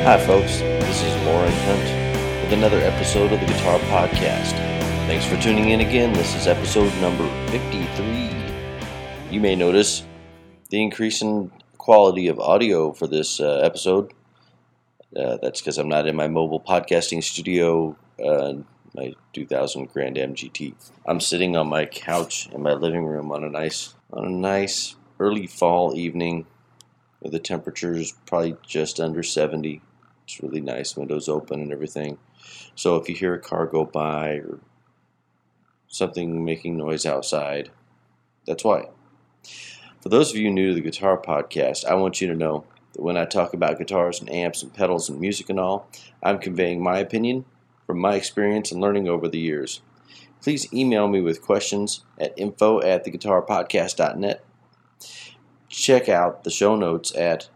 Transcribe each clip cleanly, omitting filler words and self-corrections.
Hi folks, this is Lauren Hunt with another episode of the Guitar Podcast. Thanks for tuning in again. This is episode number 53. You may notice the increase in quality of audio for this episode. That's because I'm not in my mobile podcasting studio, my 2000 Grand Am GT. I'm sitting on my couch in my living room on a nice early fall evening where the temperature is probably just under 70. It's really nice, windows open and everything. So if you hear a car go by or something making noise outside, that's why. For those of you new to the Guitar Podcast, I want you to know that when I talk about guitars and amps and pedals and music and all, I'm conveying my opinion from my experience and learning over the years. Please email me with questions at info@theguitarpodcast.net. Check out the show notes at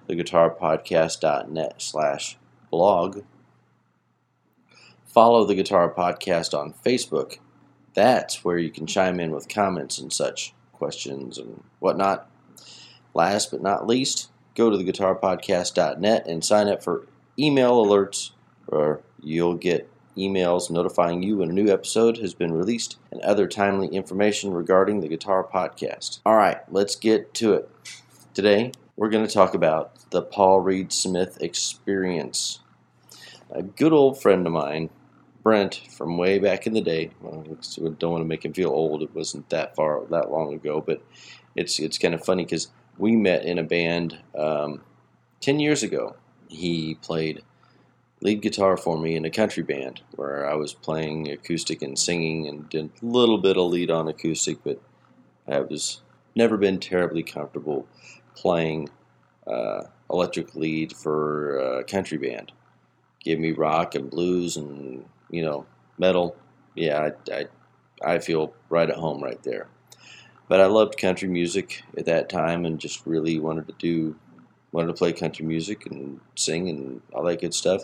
theguitarpodcast.net/blog. Follow the Guitar Podcast on Facebook. That's where you can chime in with comments and such, questions and whatnot. Last but not least, go to theguitarpodcast.net and sign up for email alerts, or you'll get emails notifying you when a new episode has been released and other timely information regarding the Guitar Podcast. All right, let's get to it. Today, we're going to talk about the Paul Reed Smith experience. A good old friend of mine, Brent, from way back in the day. Well, I don't want to make him feel old. It wasn't that long ago, but it's kind of funny because we met in a band 10 years ago. He played lead guitar for me in a country band where I was playing acoustic and singing and did a little bit of lead on acoustic, but I was never been terribly comfortable playing electric lead for a country band. Give me rock and blues and, metal. Yeah, I feel right at home right there. But I loved country music at that time and just really wanted to play country music and sing and all that good stuff.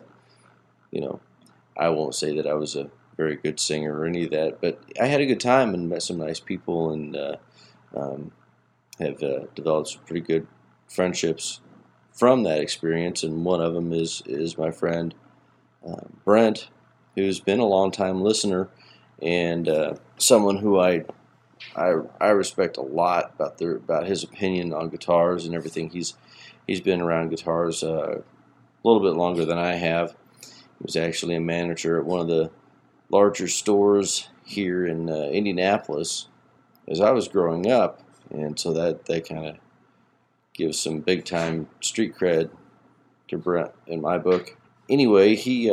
I won't say that I was a very good singer or any of that, but I had a good time and met some nice people and have developed some pretty good friendships from that experience, and one of them is my friend Brent, who's been a long-time listener and someone who I respect a lot about his opinion on guitars and everything. He's been around guitars a little bit longer than I have. He was actually a manager at one of the larger stores here in Indianapolis as I was growing up, and so that kind of gives some big-time street cred to Brent in my book. Anyway, he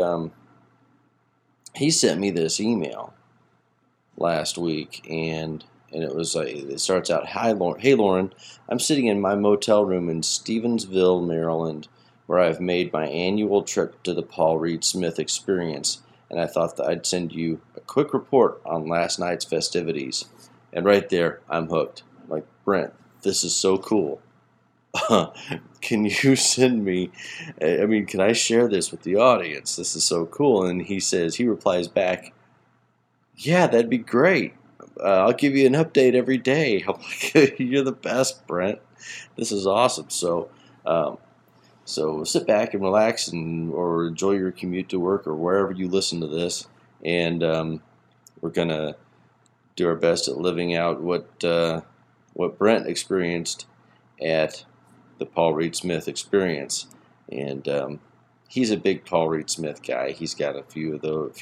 sent me this email last week, and it was like, it starts out, "Hey Lauren, I'm sitting in my motel room in Stevensville, Maryland, where I've made my annual trip to the Paul Reed Smith experience, and I thought that I'd send you a quick report on last night's festivities." And right there, I'm hooked. I'm like, Brent, this is so cool. Can you send me, can I share this with the audience? This is so cool. And he replies back, "Yeah, that'd be great. I'll give you an update every day." I'm like, "You're the best, Brent. This is awesome." So sit back and relax or enjoy your commute to work or wherever you listen to this. And we're going to do our best at living out what Brent experienced at the Paul Reed Smith experience. And he's a big Paul Reed Smith guy. He's got a few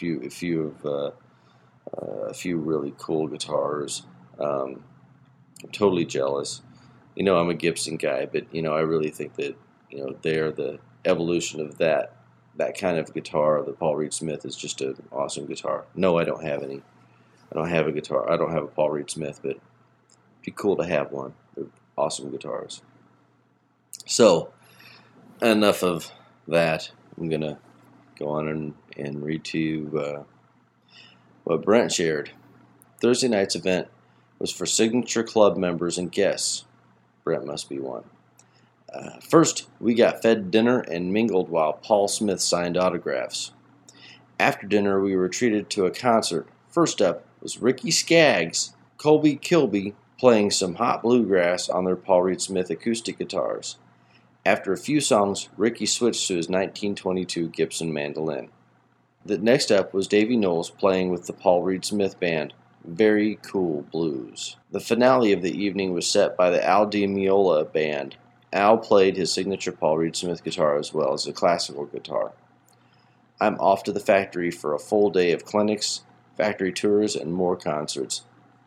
really cool guitars. I'm totally jealous. I'm a Gibson guy, but I really think that they're the evolution of that kind of guitar. The Paul Reed Smith is just an awesome guitar. No, I don't have any. I don't have a guitar. I don't have a Paul Reed Smith, but it'd be cool to have one. They're awesome guitars. So, enough of that. I'm going to go on and read to you what Brent shared. Thursday night's event was for Signature Club members and guests. Brent must be one. First, we got fed dinner and mingled while Paul Smith signed autographs. After dinner, we were treated to a concert. First up was Ricky Skaggs, Colby Kilby playing some hot bluegrass on their Paul Reed Smith acoustic guitars. After a few songs, Ricky switched to his 1922 Gibson mandolin. The next up was Davy Knowles playing with the Paul Reed Smith Band, Very Cool Blues. The finale of the evening was set by the Al Di Meola Band. Al played his signature Paul Reed Smith guitar as well as a classical guitar. I'm off to the factory for a full day of clinics, factory tours, and more concerts.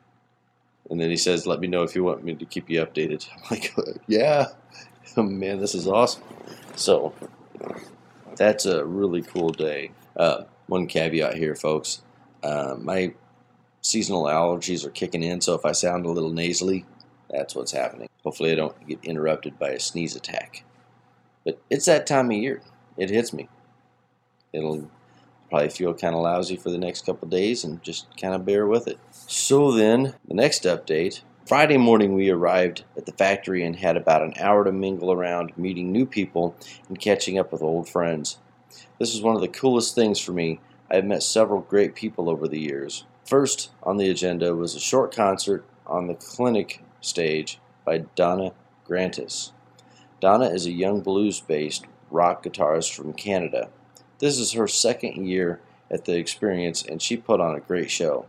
And then he says, let me know if you want me to keep you updated. I'm like, yeah. Oh, man, this is awesome. So, that's a really cool day. One caveat here, folks. My seasonal allergies are kicking in, so if I sound a little nasally, that's what's happening. Hopefully I don't get interrupted by a sneeze attack. But it's that time of year. It hits me. It'll probably feel kind of lousy for the next couple of days, and just kind of bear with it. So then, the next update. Friday morning we arrived at the factory and had about an hour to mingle around, meeting new people and catching up with old friends. This was one of the coolest things for me. I have met several great people over the years. First on the agenda was a short concert on the clinic stage by Donna Grantis. Donna is a young blues-based rock guitarist from Canada. This is her second year at the experience, and she put on a great show.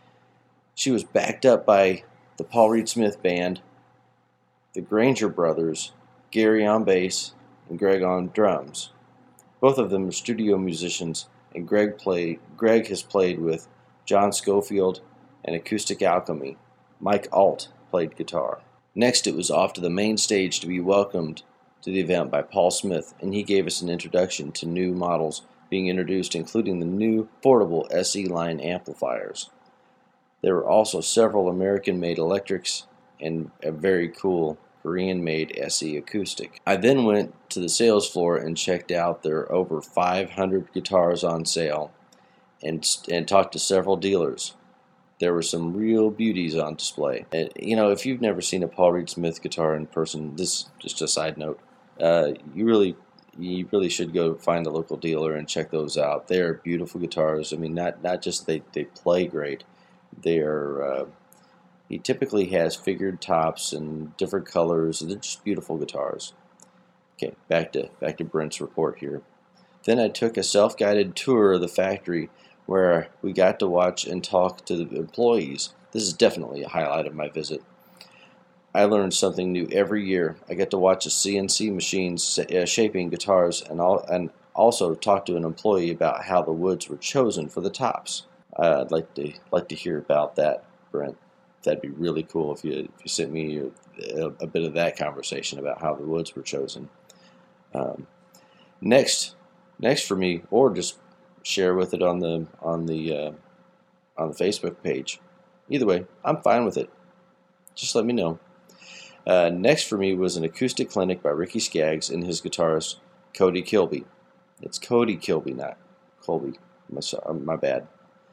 She was backed up by the Paul Reed Smith Band, the Granger Brothers, Gary on bass, and Greg on drums. Both of them are studio musicians, and Greg has played with John Scofield and Acoustic Alchemy. Mike Alt played guitar. Next, it was off to the main stage to be welcomed to the event by Paul Smith, and he gave us an introduction to new models being introduced, including the new portable SE line amplifiers. There were also several American-made electrics and a very cool Korean-made SE acoustic. I then went to the sales floor and checked out their over 500 guitars on sale and talked to several dealers. There were some real beauties on display. And, if you've never seen a Paul Reed Smith guitar in person, this just a side note, you really should go find a local dealer and check those out. They are beautiful guitars. I mean, not just they play great. He typically has figured tops and different colors. They're just beautiful guitars. Okay, back to Brent's report here. Then I took a self-guided tour of the factory where we got to watch and talk to the employees. This is definitely a highlight of my visit. I learned something new every year. I get to watch the CNC machines shaping guitars, and also talk to an employee about how the woods were chosen for the tops. I'd like to hear about that, Brent. That'd be really cool if you sent me a bit of that conversation about how the woods were chosen. Next for me, or just share with it on the Facebook page. Either way, I'm fine with it. Just let me know. Next for me was an acoustic clinic by Ricky Skaggs and his guitarist Cody Kilby. It's Cody Kilby, not Colby. My bad.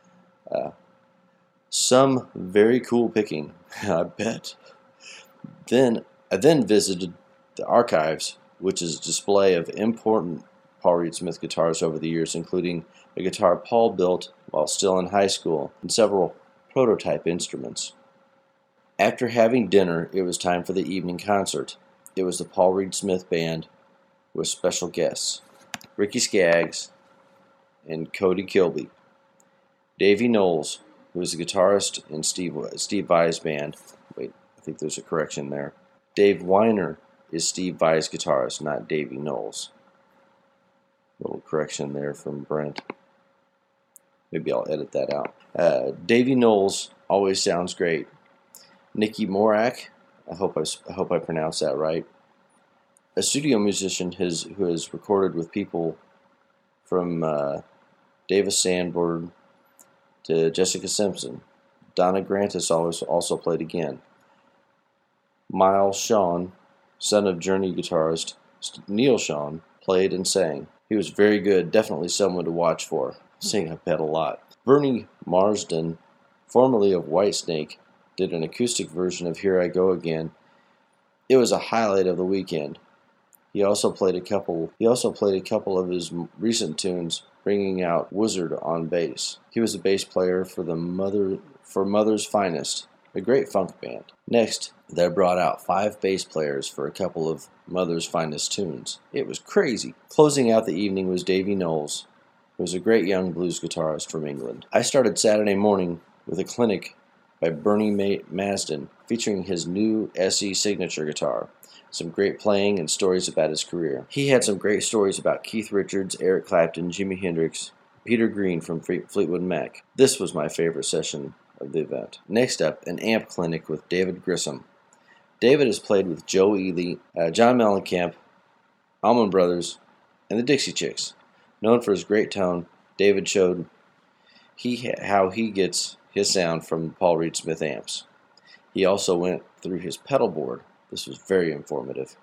Some very cool picking, I bet. I then visited the archives, which is a display of important Paul Reed Smith guitars over the years, including a guitar Paul built while still in high school and several prototype instruments. After having dinner, it was time for the evening concert. It was the Paul Reed Smith Band with special guests, Ricky Skaggs and Cody Kilby. Davy Knowles, who was a guitarist in Steve Vai's band. Wait, I think there's a correction there. Dave Weiner is Steve Vai's guitarist, not Davy Knowles. Little correction there from Brent. Maybe I'll edit that out. Davy Knowles always sounds great. Nicky Morak, I hope I pronounced that right. A studio musician who has recorded with people from Davis Sandberg to Jessica Simpson. Donna Grantis also played again. Miles Shawn, son of Journey guitarist Neil Shawn, played and sang. He was very good, definitely someone to watch for. Sing, I bet, a lot. Bernie Marsden, formerly of Whitesnake, did an acoustic version of Here I Go Again. It was a highlight of the weekend. He also played a couple of his recent tunes, bringing out Wizard on bass. He was the bass player for Mother's Finest, a great funk band. Next, they brought out 5 bass players for a couple of Mother's finest tunes. It was crazy. Closing out the evening was Davy Knowles, who was a great young blues guitarist from England. I started Saturday morning with a clinic by Bernie Masden featuring his new SE signature guitar. Some great playing and stories about his career. He had some great stories about Keith Richards, Eric Clapton, Jimi Hendrix, Peter Green from Fleetwood Mac. This was my favorite session of the event. Next up, an amp clinic with David Grissom. David has played with Joe Ely, John Mellencamp, Allman Brothers, and the Dixie Chicks. Known for his great tone, David showed how he gets his sound from Paul Reed Smith amps. He also went through his pedal board. This was very informative.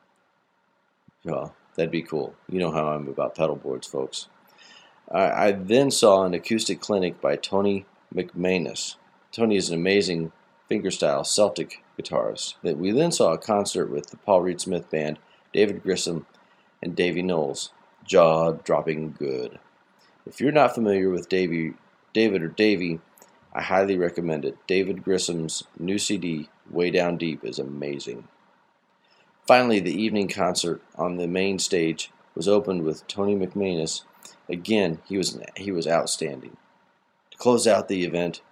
Well, that'd be cool. You know how I'm about pedal boards, folks. I then saw an acoustic clinic by Tony McManus. Tony is an amazing fingerstyle Celtic guitarist. We then saw a concert with the Paul Reed Smith Band, David Grissom, and Davy Knowles. Jaw-dropping good. If you're not familiar with David or Davy, I highly recommend it. David Grissom's new CD, Way Down Deep, is amazing. Finally, the evening concert on the main stage was opened with Tony McManus. Again, he was outstanding. To close out the event,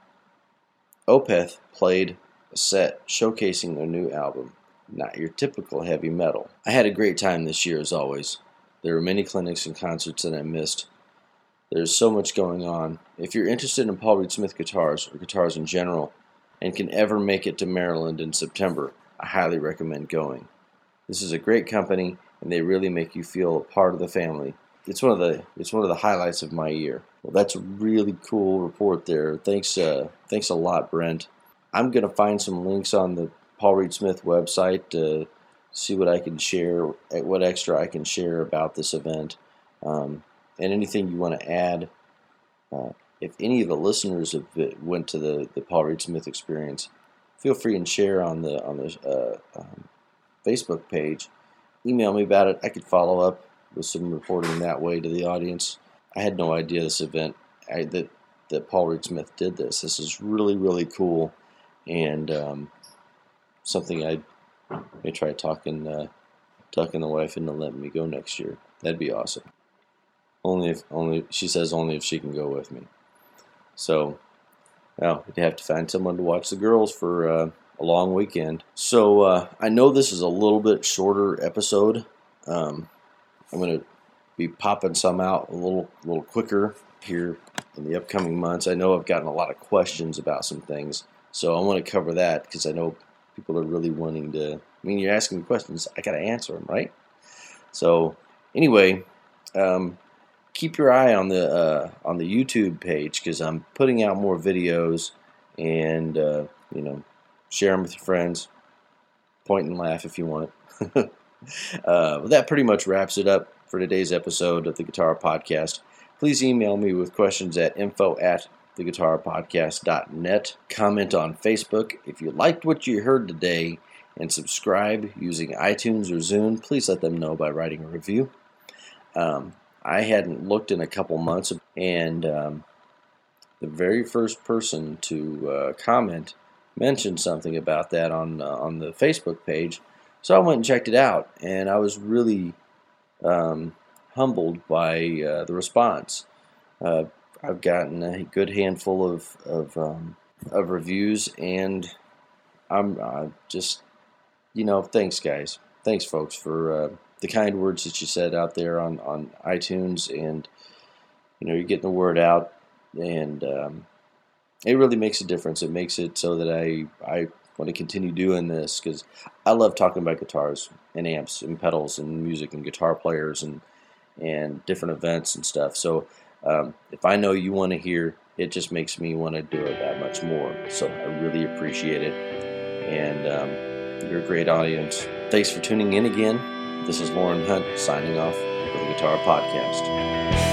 Opeth played a set showcasing their new album, not your typical heavy metal. I had a great time this year, as always. There were many clinics and concerts that I missed. There's so much going on. If you're interested in Paul Reed Smith guitars, or guitars in general, and can ever make it to Maryland in September, I highly recommend going. This is a great company, and they really make you feel a part of the family. It's one of the highlights of my year. Well, that's a really cool report there. Thanks a lot, Brent. I'm gonna find some links on the Paul Reed Smith website to see what I can share, what extra I can share about this event, and anything you want to add. If any of the listeners went to the Paul Reed Smith experience, feel free and share on the Facebook page. Email me about it. I could follow up with some reporting that way to the audience. I had no idea this event that Paul Reed Smith did this. This is really, really cool, and something I may try talking the wife into letting me go next year. That'd be awesome. Only if she can go with me. So, well, we'd have to find someone to watch the girls for a long weekend. So I know this is a little bit shorter episode. I'm going to be popping some out a little quicker here in the upcoming months. I know I've gotten a lot of questions about some things, so I want to cover that because I know people are really wanting to. I mean, you're asking me questions, I got to answer them, right? So anyway, keep your eye on the YouTube page because I'm putting out more videos, and share them with your friends. Point and laugh if you want it. But that pretty much wraps it up for today's episode of the Guitar Podcast. Please email me with questions at info@theguitarpodcast.net. Comment on Facebook if you liked what you heard today, and subscribe using iTunes or Zune. Please let them know by writing a review. I hadn't looked in a couple months, and the very first person to comment mentioned something about that on the Facebook page. So I went and checked it out, and I was really humbled by the response. I've gotten a good handful of reviews, and I'm just, thanks, guys. Thanks, folks, for the kind words that you said out there on iTunes, and you're getting the word out, and it really makes a difference. It makes it so that I want to continue doing this because I love talking about guitars and amps and pedals and music and guitar players and different events and stuff. So if I know you want to hear, it just makes me want to do it that much more. So I really appreciate it, and you're a great audience. Thanks for tuning in again. This is Lauren Hunt signing off for the Guitar Podcast.